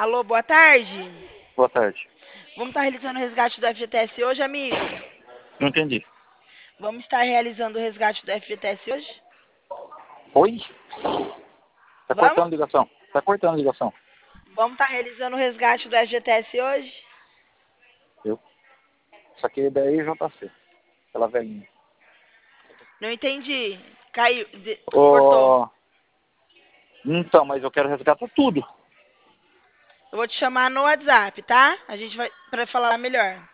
Alô, boa tarde. Boa tarde. Vamos estar realizando o resgate do FGTS hoje, amigo? Não entendi. Vamos estar realizando o resgate do FGTS hoje? Oi? Tá Vamos? cortando ligação. Tá cortando ligação. Vamos estar realizando o resgate do FGTS hoje? Eu. Isso aqui é da JC. Aquela velhinha. Não entendi. Caiu, cortou. Ô, então, mas eu quero resgatar tudo. Eu vou te chamar no WhatsApp, tá? A gente vai para falar melhor.